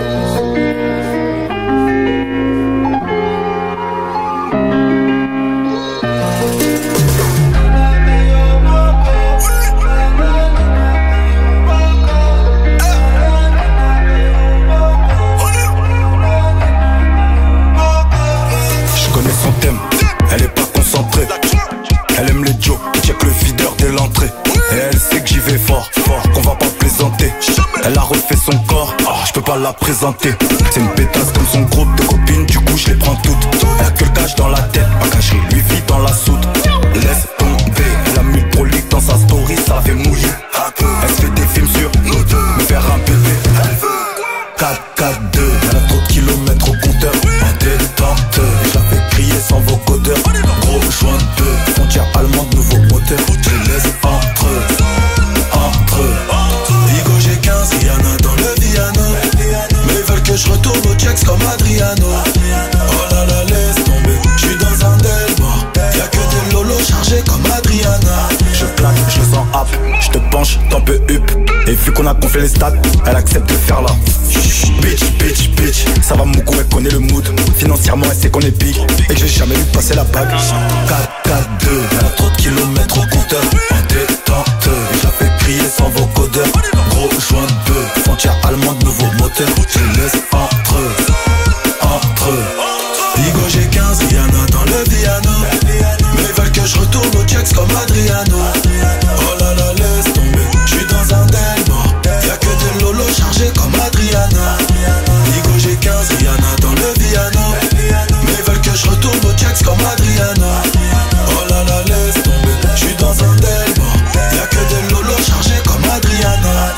Je connais son thème, elle est pas concentrée. Elle aime les Joe, check le videur dès l'entrée. Et elle sait que j'y vais fort, fort, qu'on va pas plaisanter. Elle a refait son corps, oh, je peux pas la présenter. C'est une pétasse comme son groupe de copines, du coup je les prends toutes. Elle a que le cash dans la tête, ma cacherie lui vit dans la soude. Laisse tomber, elle a mis le prolique dans sa story, ça la fait mouiller. Elle se fait des films sur nous deux, me faire un bébé. quatre quatre deux, elle a trop de kilomètres au compteur. En détente, et je la fais crier sans vocodeur. Gros joint de deux, frontière allemande, nouveau moteur. Je laisse entre eux, entre eux. Vigo j'ai quinze, Rihanna dans le Viano. Mais ils veulent que je retourne au checks comme Adriano. Oh là là, laisse tomber, je suis dans un Delmore. Y'a que des lolos chargés comme Adriana. Je claque, je le sens hap, je te penche, t'en peux up. Et vu qu'on a gonflé les stats, elle accepte de faire là. Bitch, bitch, bitch, ça va Mougou, elle connaît le mood. Financièrement elle sait qu'on est big et que j'ai jamais vu passer la bague. quatre quatre deux, elle a trop de kilomètres au compteur. En détente, et je la fais crier sans vocodeur. Gros joint de deux, frontière allemande, nouveau moteur. Je laisse entre eux, entre eux. Vigo j'ai quinze, Rihanna dans le Viano. Mais ils veulent que je retourne au checks comme Adriano. Oh là là, laisse tomber, je suis dans un Delmore. Y'a que des lolos chargés comme Adriana. Vigo j'ai quinze, Rihanna dans le Viano. Mais ils veulent que je retourne au checks comme Adriana. Oh là là, laisse tomber, je suis dans un Delmore. Y'a que des lolos chargés comme Adriana.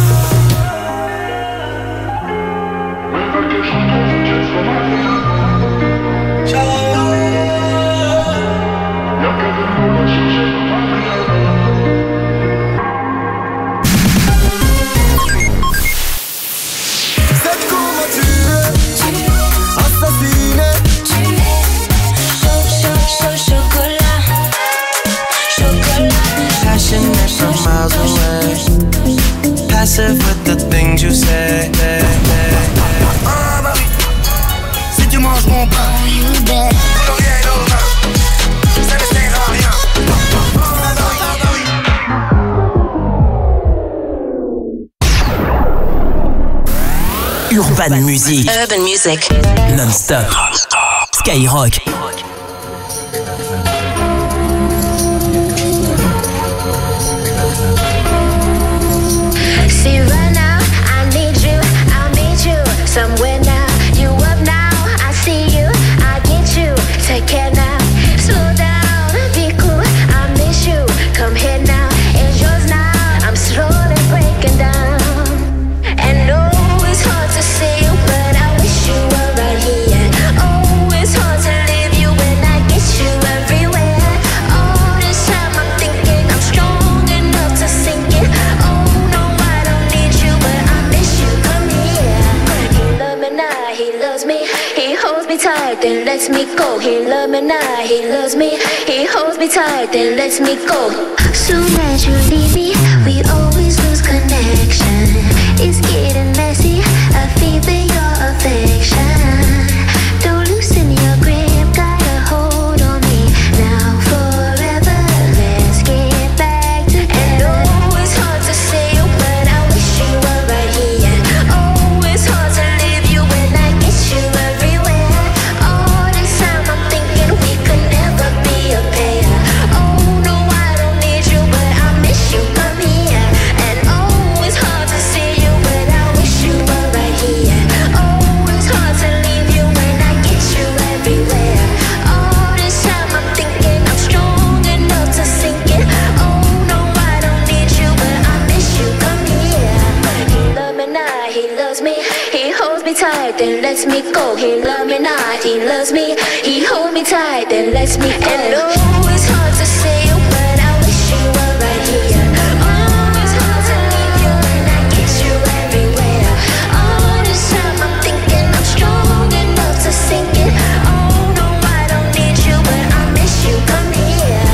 Passive with the things you say. Ah bah oui, si tu manges mon pain, ton rien est over, ça ne sert à rien. Ah bah oui, ah bah oui. Urban Music. Urban Music. Non-stop. Skyrock. See right now, I need you, I'll meet you somewhere now. You up now, I see you, I get you. Take care now, slow down, be cool, I miss you. Come here now, it's yours now. I'm slowly breaking down. And no, it's hard to see you, but I wish you were right here. Oh, it's hard to leave you when I get you everywhere. All this time I'm thinking I'm strong enough to sink it. Oh no, I don't need you, but I miss you. Come here. He loves me now, he loves me. He holds me tight, then lets me go. He loves me now, he loves me. He holds me tight, then lets me go. Soon as you leave me, we always lose connection. It's getting messy, I feel your affection. Don't loosen your grip, got a hold on me now forever. Let's get back together. And oh, it's hard to say you, but I wish you were right here. Oh, it's hard to leave you when I get you everywhere. All He holds me tight, then lets me go. He loves me not, he loves me. He holds me tight, then lets me go. And no, it's hard to say, but I wish you were right here. Oh, it's hard to leave you and I get you everywhere. All this time I'm thinking I'm strong enough to sink it. Oh no, I don't need you, but I miss you. Come here.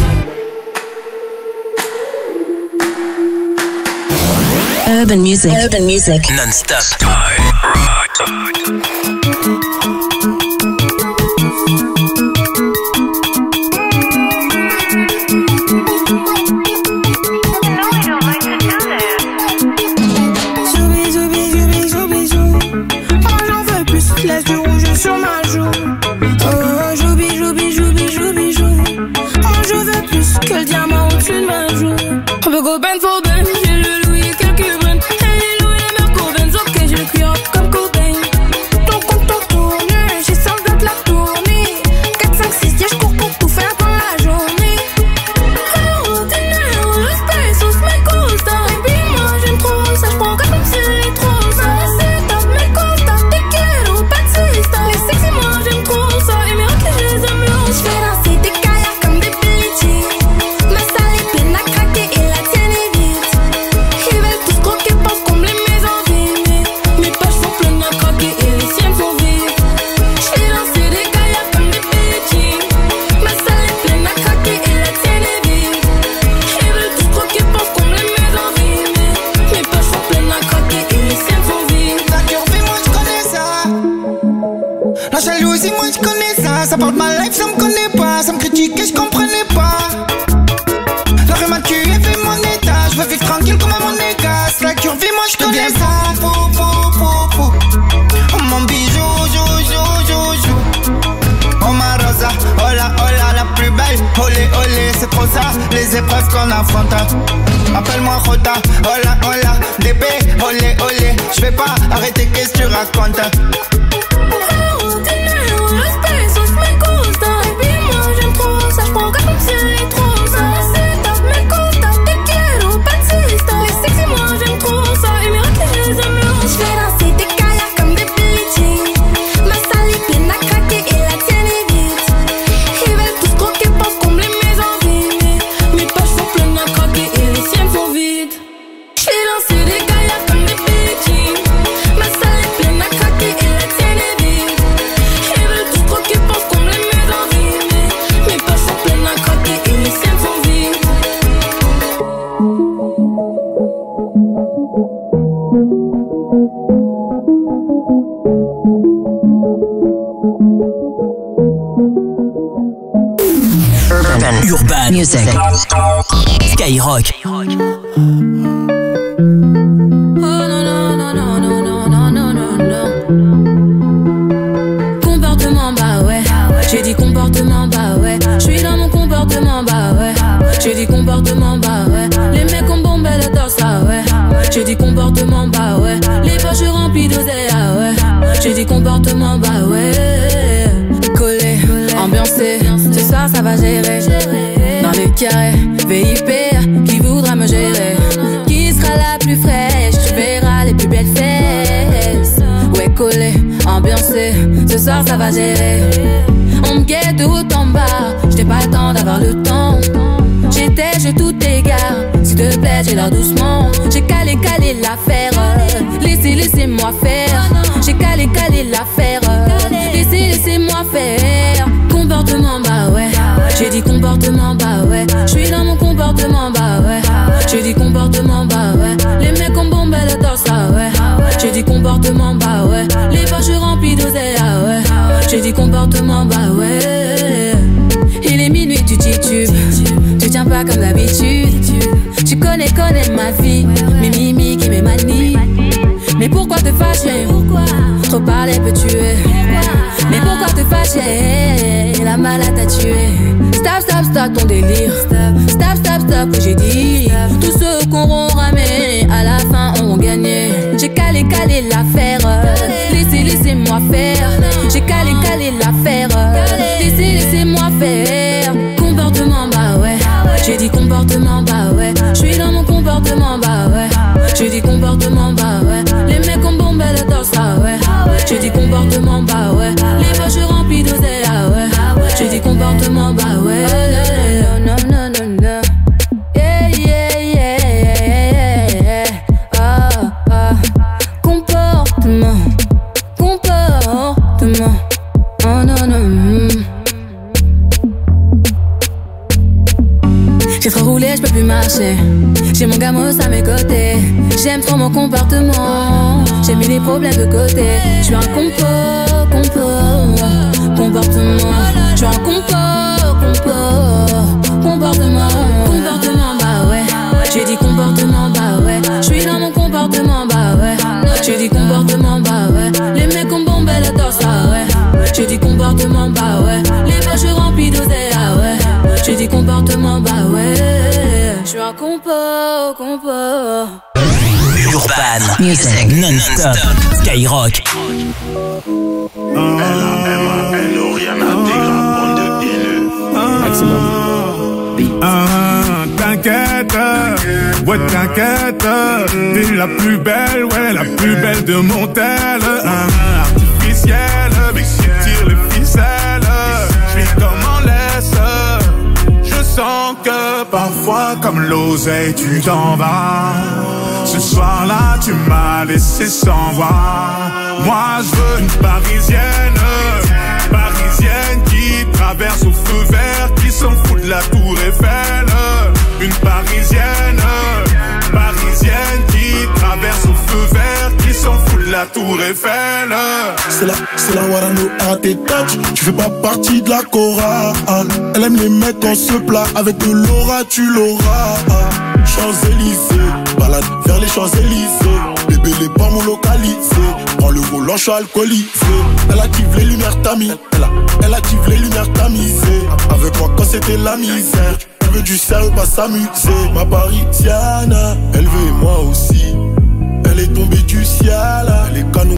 Urban music, urban music, non-stop. Les épreuves qu'on affronte. Appelle-moi Rota, hola hola, D B, olé olé. J'vais pas arrêter, qu'est-ce que tu racontes? Urban Music. Skyrock. Comportement, bah ouais. J'ai dit comportement, bah ouais. J'suis dans mon comportement, bah ouais. J'ai dit comportement, bah ouais. Les mecs ont bombé le torse, ah ouais. J'ai dit comportement, bah ouais. Les poches remplies d'oseille, ah ouais. J'ai dit comportement, bah ouais. Collé, ambiancé, ce soir ça va gérer. Dans le carré, V I P, qui voudra me gérer? Qui sera la plus fraîche? Tu verras les plus belles fesses. Ouais, collé, ambiancé, ce soir ça va gérer. On me guette tout en bas, j'n'ai pas le temps d'avoir le temps. J'étais, je tout égare, s'il te plaît, j'ai l'air doucement. J'ai calé, calé l'affaire, laissez, laissez-moi faire. J'ai calé, calé l'affaire, laissez, laissez-moi faire. Comportement, bah ouais. J'ai dit comportement, bah ouais. J'suis dans mon comportement, bah ouais. J'ai dit comportement, bah ouais. Les mecs ont bombé le torse, ah ouais. J'ai dit comportement, bah ouais. Les poches remplies d'oseille, ah ouais. J'ai dit comportement, bah ouais. Il est minuit, tu titubes. Tu tiens pas comme d'habitude. Tu connais, connais ma vie, mes mimiques et mes manies. Mais pourquoi te fâcher? Trop parler peut tuer. Mais pourquoi te fâcher? La malade t'a tué. Stop, stop, stop ton délire. Stop, stop, stop, j'ai dit. Tous ceux qu'on auront ramé, à la fin auront gagné. J'ai calé, calé l'affaire. Laissez, laissez-moi faire. J'ai calé, calé l'affaire. Laissez, laissez-moi faire. Comportement, bah ouais. J'ai dit comportement, bah ouais. J'suis dans mon comportement, bah ouais. J'ai dit comportement, bah ouais. Les mecs ont bombé le torse, ah marché. J'ai mon gamos à mes côtés. J'aime trop mon comportement. J'ai mis les problèmes de côté. Je suis un compo, compo, comportement. Je suis un compo, compo, comportement. Comportement, bah ouais. J'ai dit comportement, bah ouais. Je suis dans mon comportement, bah ouais. J'ai dit comportement, bah ouais. Les mecs ont bombé le torse, ah ouais. J'ai dit comportement, bah ouais. Les poches remplies d'oseille, ah ouais. J'ai dit comportement, bah ouais. Je suis un compo, compo. Urban Music non-stop. Skyrock. Ah, t'inquiète, ouais t'inquiète, t'es la plus belle, ouais la plus belle de mon tel. Ah, artificielle, mais si tire les ficelles, je suis comme en laisse. Je sens que parfois comme l'oseille tu t'en vas. Ce soir-là tu m'as laissé sans voix. Moi je veux une parisienne, parisienne qui traverse au feu vert, qui s'en fout de la tour Eiffel. Une parisienne, parisienne qui traverse au feu vert, qui s'en fout de la tour Eiffel. C'est la, c'est la Warano à tes touch. Tu fais pas partie de la chorale. Elle aime les mecs en se plat. Avec de l'aura tu l'auras. Champs-Élysées, balade vers les Champs-Élysées. Bébé les pas mon localisé. Prends le volant, je suis alcoolisé. Elle active les lumières tamisées. Elle, elle active les lumières tamisées. Avec moi quand c'était la misère. Elle veut du sérieux, pas s'amuser. Ma parisienne, elle veut moi aussi. Elle est tombée du ciel. Elle est canon